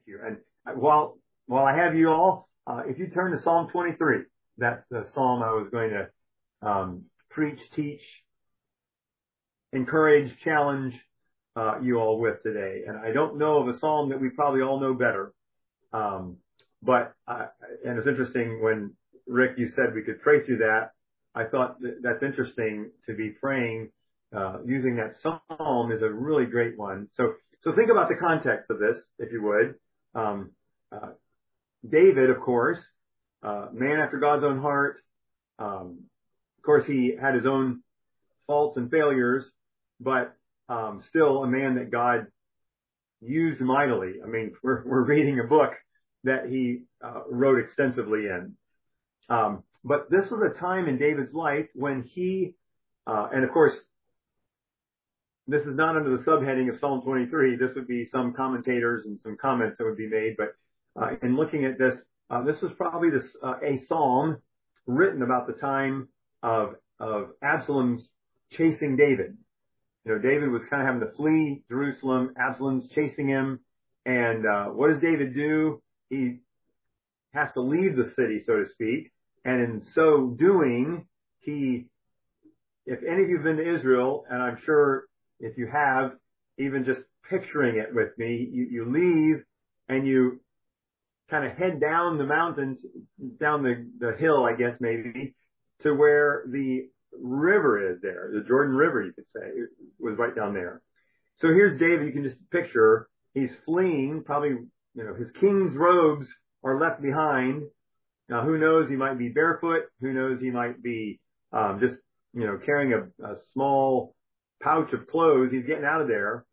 you. And while I have you all, if you turn to Psalm 23, that's the psalm I was going to preach, teach, encourage, challenge you all with today. And I don't know of a psalm that we probably all know better. But and it's interesting when Rick, you said we could pray through that. I thought that's interesting to be praying using that psalm is a really great one. So think about the context of this, if you would. David, of course, man after God's own heart. Of course, he had his own faults and failures, but still a man that God used mightily. I mean, we're reading a book that he wrote extensively in. But this was a time in David's life when he, and of course, this is not under the subheading of Psalm 23. This would be some commentators and some comments that would be made. But in looking at this, this was probably a psalm written about the time of Absalom's chasing David. You know, David was kind of having to flee Jerusalem. Absalom's chasing him. And what does David do? He has to leave the city, so to speak. And in so doing, if any of you have been to Israel, and I'm sure if you have, even just picturing it with me, you leave and you kind of head down the mountains, down the hill, I guess maybe, to where the river is there. The Jordan River, you could say, was right down there. So here's David. You can just picture he's fleeing. Probably, you know, his king's robes are left behind. Now, who knows? He might be barefoot. Who knows? He might be just, you know, carrying a small pouch of clothes. He's getting out of there.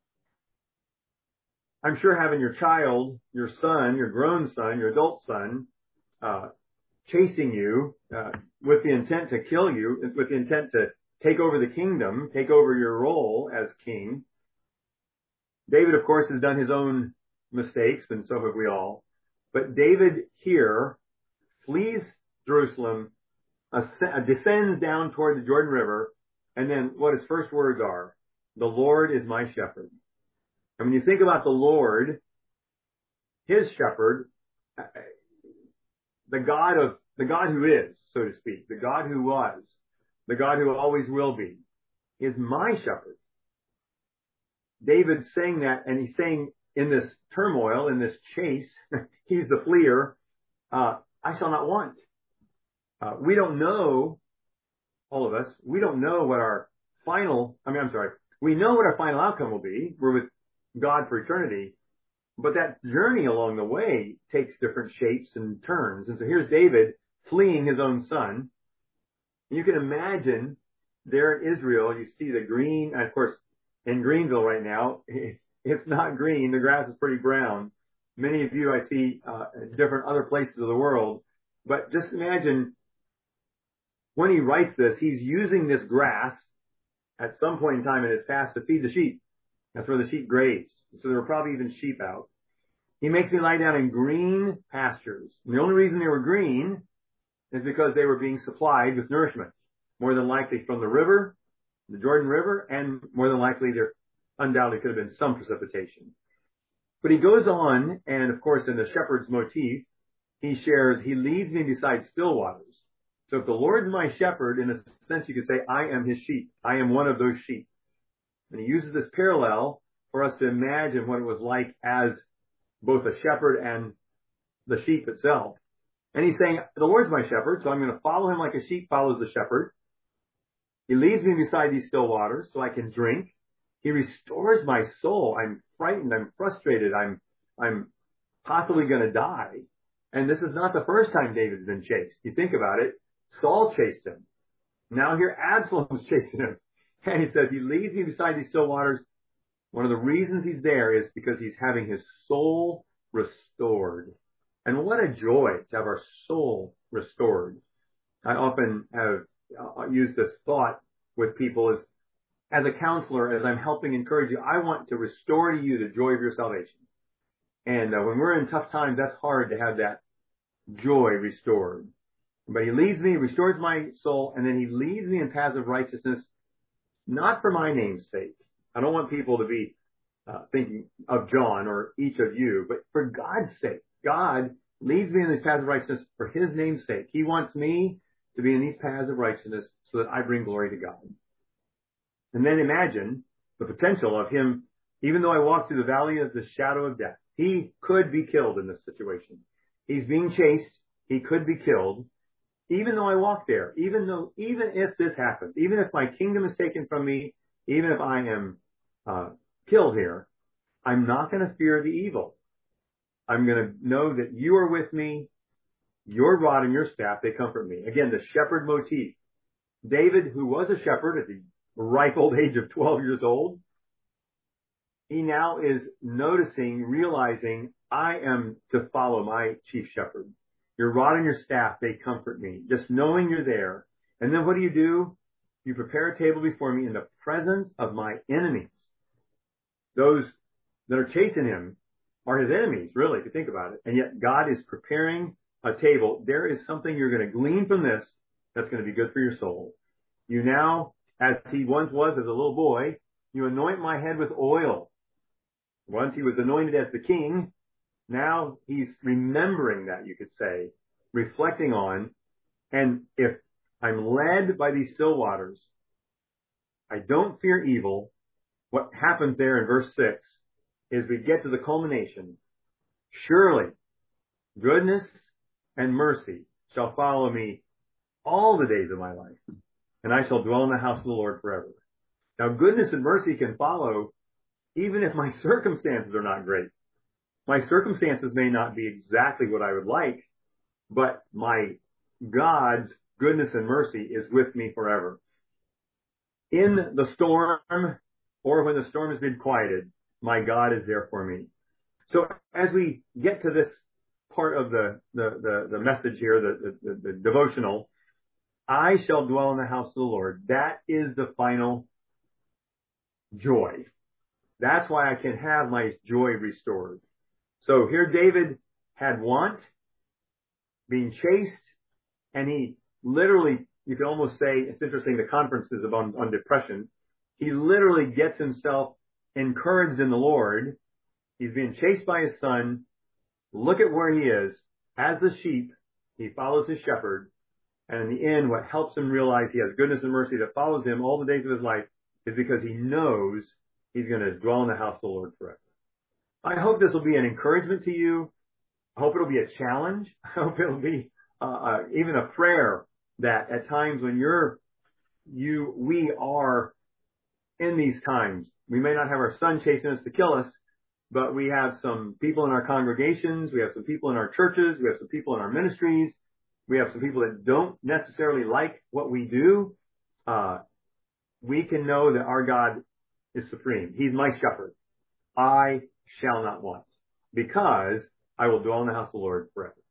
I'm sure having your child, your son, your grown son, your adult son, chasing you with the intent to kill you, with the intent to take over the kingdom, take over your role as king. David, of course, has done his own mistakes, and so have we all. But David here flees Jerusalem, descends down toward the Jordan River, and then what his first words are, the Lord is my shepherd. And when you think about the Lord, his shepherd, the God who is, so to speak, the God who was, the God who always will be, is my shepherd. David's saying that, and he's saying in this turmoil, in this chase, he's the fleer, I shall not want. We don't know, all of us, we don't know what our we know what our final outcome will be. We're with God for eternity. But that journey along the way takes different shapes and turns. And so here's David fleeing his own son. You can imagine there in Israel, you see the green, and of course, in Greenville right now, it's not green. The grass is pretty brown. Many of you I see different other places of the world. But just imagine when he writes this, he's using this grass at some point in time in his past to feed the sheep. That's where the sheep grazed. So there were probably even sheep out. He makes me lie down in green pastures. And the only reason they were green is because they were being supplied with nourishment. More than likely from the river, the Jordan River, and more than likely there undoubtedly could have been some precipitation. But he goes on, and of course in the shepherd's motif, he shares, he leads me beside still waters. So if the Lord's my shepherd, in a sense you could say, I am his sheep. I am one of those sheep. And he uses this parallel for us to imagine what it was like as both a shepherd and the sheep itself. And he's saying, the Lord's my shepherd, so I'm going to follow him like a sheep follows the shepherd. He leads me beside these still waters so I can drink. He restores my soul. I'm frightened. I'm frustrated. I'm possibly going to die. And this is not the first time David's been chased. You think about it. Saul chased him. Now here Absalom's chasing him. And he says, he leads me beside these still waters. One of the reasons he's there is because he's having his soul restored. And what a joy to have our soul restored. I often have used this thought with people as a counselor, as I'm helping encourage you, I want to restore to you the joy of your salvation. And when we're in tough times, that's hard to have that joy restored. But he leads me, restores my soul, and then he leads me in paths of righteousness, not for my name's sake. I don't want people to be thinking of John or each of you, but for God's sake. God leads me in the paths of righteousness for his name's sake. He wants me to be in these paths of righteousness so that I bring glory to God. And then imagine the potential of him, even though I walk through the valley of the shadow of death, he could be killed in this situation. He's being chased. He could be killed. Even though I walk there, even if this happens, even if my kingdom is taken from me, even if I am killed here, I'm not going to fear the evil. I'm going to know that you are with me. Your rod and your staff, they comfort me. Again, the shepherd motif. David, who was a shepherd at the ripe old age of 12 years old, he now is realizing, I am to follow my chief shepherd. Your rod and your staff, they comfort me. Just knowing you're there. And then what do? You prepare a table before me in the presence of my enemies. Those that are chasing him are his enemies, really, if you think about it. And yet God is preparing a table. There is something you're going to glean from this that's going to be good for your soul. You now, as he once was as a little boy, you anoint my head with oil. Once he was anointed as the king. Now he's remembering that, you could say, reflecting on, and if I'm led by these still waters, I don't fear evil. What happens there in verse 6 is we get to the culmination. Surely goodness and mercy shall follow me all the days of my life, and I shall dwell in the house of the Lord forever. Now goodness and mercy can follow even if my circumstances are not great. My circumstances may not be exactly what I would like, but my God's goodness and mercy is with me forever. In the storm, or when the storm has been quieted, my God is there for me. So as we get to this part of the message here, the devotional, I shall dwell in the house of the Lord. That is the final joy. That's why I can have my joy restored. So here David had want, being chased, and he literally, you can almost say, it's interesting, the conferences on depression, he literally gets himself encouraged in the Lord. He's being chased by his son. Look at where he is. As the sheep, he follows his shepherd. And in the end, what helps him realize he has goodness and mercy that follows him all the days of his life is because he knows he's going to dwell in the house of the Lord forever. I hope this will be an encouragement to you. I hope it'll be a challenge. I hope it'll be even a prayer that at times when we are in these times, we may not have our son chasing us to kill us, but we have some people in our congregations, we have some people in our churches, we have some people in our ministries, we have some people that don't necessarily like what we do. We can know that our God is supreme. He's my shepherd. I shall not want, because I will dwell in the house of the Lord forever.